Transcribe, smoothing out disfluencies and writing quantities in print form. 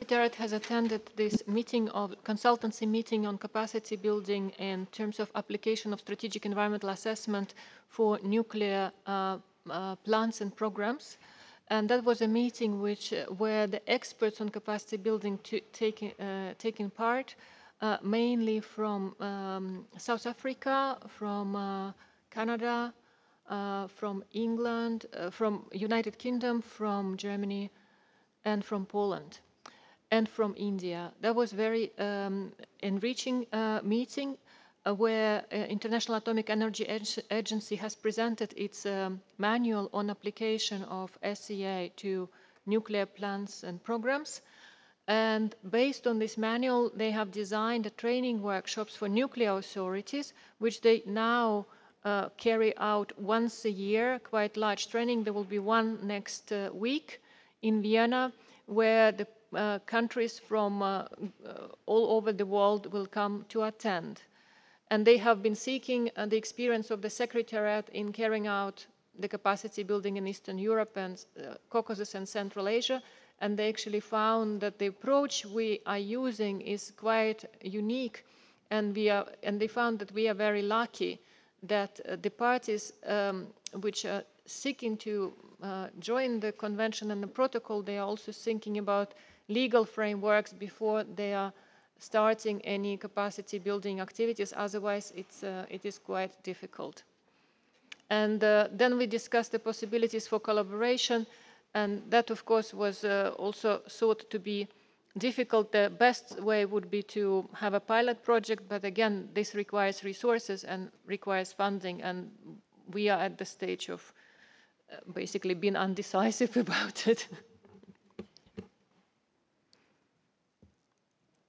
Secretariat has attended this meeting of consultancy meeting on capacity building in terms of application of strategic environmental assessment for nuclear plants and programs. And that was a meeting where the experts on capacity building taking part, mainly from South Africa, from Canada, from England, from United Kingdom, from Germany, and from Poland, and from India. That was very enriching meeting where International Atomic Energy Agency has presented its manual on application of SEA to nuclear plants and programs. And based on this manual, they have designed training workshops for nuclear authorities, which they now carry out once a year, quite large training. There will be one next week in Vienna, where the countries from all over the world will come to attend. And they have been seeking the experience of the Secretariat in carrying out the capacity building in Eastern Europe and Caucasus and Central Asia. And they actually found that the approach we are using is quite unique. And they found that we are very lucky that the parties which are seeking to join the convention and the protocol, they are also thinking about legal frameworks before they are starting any capacity building activities. Otherwise, it is quite difficult. And then we discussed the possibilities for collaboration, and that, of course, was also thought to be difficult. The best way would be to have a pilot project, but again, this requires resources and requires funding, and we are at the stage of basically being undecisive about it.